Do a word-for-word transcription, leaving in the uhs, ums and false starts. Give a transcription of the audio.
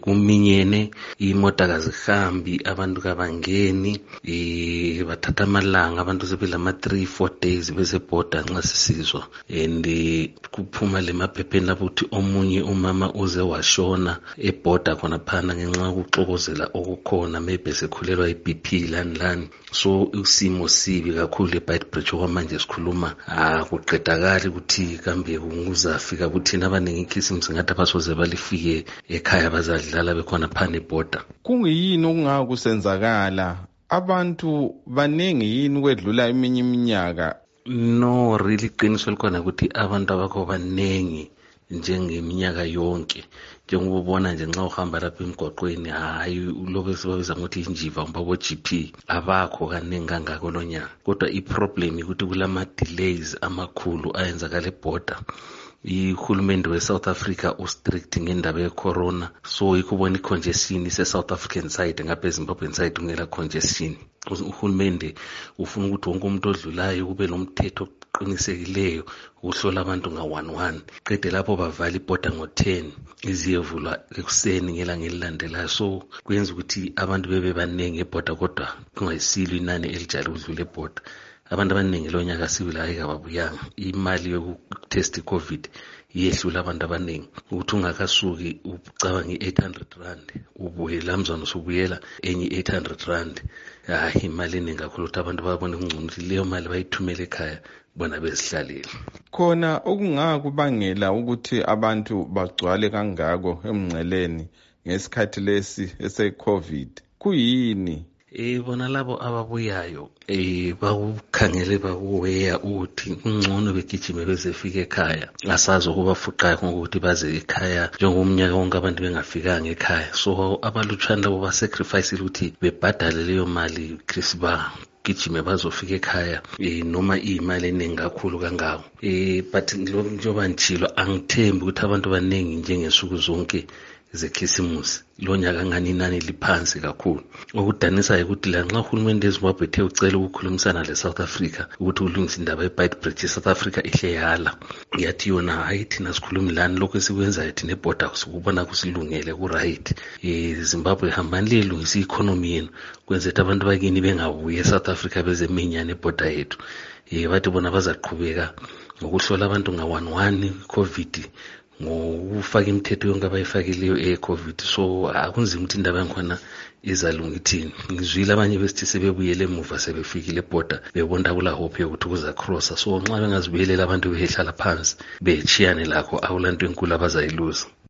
kuminyene imota kazihambi abantu kabangeni eh bathatha amalanga abantu sebelama three four days bese border nxa sisizwa and kuphuma lemaphepheni lapho ukuthi omunye umama uze washona eborder khona phana ngenxa yokuxokozela okukhona maybe sekhulelwa i-B P lani lani. So usimo sibi kakhulu eBeitbridge okwamanje sikhuluma akuqedakali ukuthi kambe kunguzafika ukuthi nabaningi ikhisimusi ngathi abasoze balifike ekhaya bazadlala bekhona phana eborder. Kungiyini okungaka kusenzakala? Abantu baningi yini kwedlula eminye iminyaka? No, really qiniso likhona ukuthi abantu abakho baningi njengeminyaka yonke. Njengoba ubona nje nxa uhamba lapha emgwaqweni hayi lokho esibabiza ngokuthi injiva umbabo G P abakho kaningi kangako lonyaka. Kodwa iproblem ukuthi kulama delays amakhulu ayenzakala eborder. Ihulumende we-South Africa ustrict ngendaba ye-corona, so ikubona i-congestion ise-South African side ngapha eZimbabwean side ungela congestion. Uhulumende ufuna ukuthi wonke umuntu odlulayo kube lomthetho oqinisekileyo ukuhlola abantu nga one one. Qede lapho bavala iborder ngo ten iziyevulwa ekuseni ngelanga elilandelayo, so kuyenza ukuthi abantu bebe baningi eborder kodwa kungayisilo inani elijalo ukudlula eborder. Abantu abaningi lo nyaka sibili ayikababuyanga. Imali yokutest i-COVID yehlula abantu abaningi ukuthi ungakasuki ucabanga i-eight hundred rand ubuye lamzwana usubuyela enye eight hundred rand. Hayi imali eningi kakhulu ukuthi abantu babone kungcono ukuthi leyo mali bayithumele ekhaya bona bezihlalele. Khona okungaka kubangela ukuthi abantu bagcwale kangako emngceleni ngesikhathi lesi ese-COVID kuyini? Eh bona labo ababuyayo eh bakukhangele bakuweya ukuthi kungcono begijime bezefika ekhaya. Asazi ukubafuqayo ngokuthi baze ekhaya njengomnyaka wonke abantu bengafikanga ekhaya. So abalutshwana labo ba sacrifice ukuthi bebhadale leyo mali Christmas gijime bazofika ekhaya eh noma imali eningi kakhulu kangako. Eh but njengoba njilo angithembi ukuthi abantu baningi njengesuku zonke zekhisimusi lo nyaka ngani inani liphansi kakhulu. Okudanisa ukuthi la nxa uhulumende eZimbabwe ethe ucela ukukhulumisana le South Africa ukuthi ulungise indaba yeBeitbridge, South Africa ihle yala yathi yona hayi thina sikhulumi lani lokho esikwenzayo thina eborder sikubona kusilungele ku right. Eh Zimbabwe hambani lelungisa i-economy yenu kwenza ukuthi abantu bakini bengabuye eSouth Africa bezeminyane eborder yethu. Eh bathi bona bazaqhubeka ngokuhlola abantu nga one one COVID ngokufaka imithetho yonke abayifakileyo e-COVID. So akunzima ukuthi indaba yakhona izalunga ithini. Ngizwile abanye besithi sebebuyele emuva sebefikile eborder bebonda kula hope yokuthi kuza crosser. So nxa bengazibuyelela abantu behlala phansi bechiyane lakho awulanto enkulu abazayiluza.